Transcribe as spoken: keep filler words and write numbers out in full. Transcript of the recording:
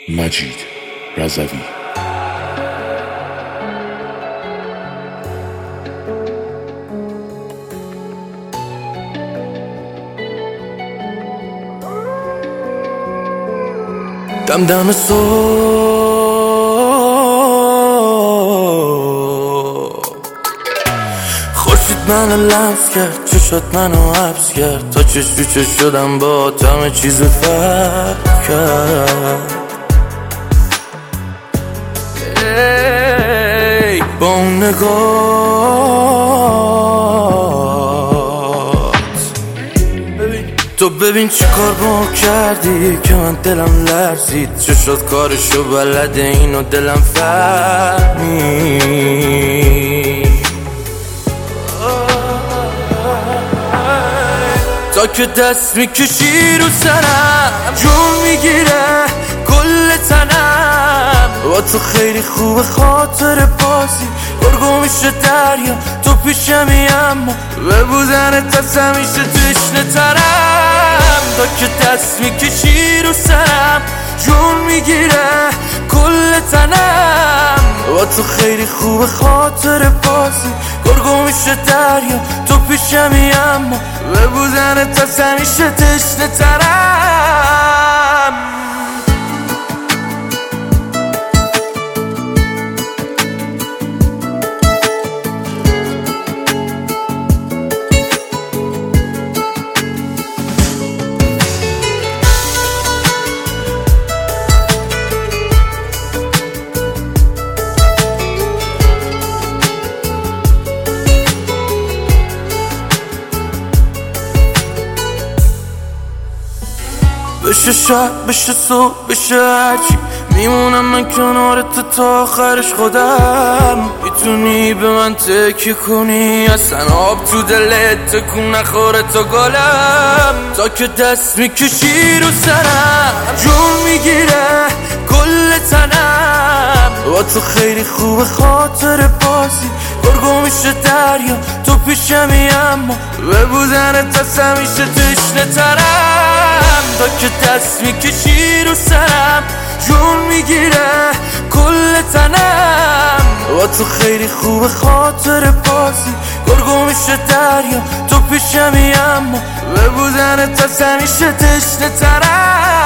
مجید رضوی. دم دم صبح خورشید منو لمس کرد، چشات منو حبس کرد، تا چش تو چش شدم با همه چیز فرق کرد. ای با اون نگات تو ببین چی کار با کردی که من دلم لرزید. چشات کارشو بلده، اینو دلم فهمید. تا که دست میکشی رو سرم جون میگیره کل تنم. با تو خیلی خوب خاطر بازی گرگو میشه دریا، تو پیشمی اما به بودنت از همیشه تشنه ترم. تا که دست میکشی رو سرم جون میگیره کل تنم. با تو خیلی خوب خاطر بازی گرگو میشه دریا، تو پیشمی اما به بودنت از همیشه تشنه ترم. بشه شب بشه صبح بشه هرچی، میمونم من کنار تو تا آخرش خودم. میتونی به من تکیه کنی، اصلا آب تو دلت تکون نخوره تا گلم. تا که دست میکشی رو سرم جون میگیره کل تنم. با تو خیلی خوب خاطر بازی گرگو میشه دریا، تو پیشمی اما به بودنت از همیشه تشنه ترم. تا که دست میکشی رو سرم جون میگیره کل تنم. با تو خیلی خوب خاطر بازی گرگو میشه دریا، تو پیشمی اما به بودنت از همیشه تشنه ترم.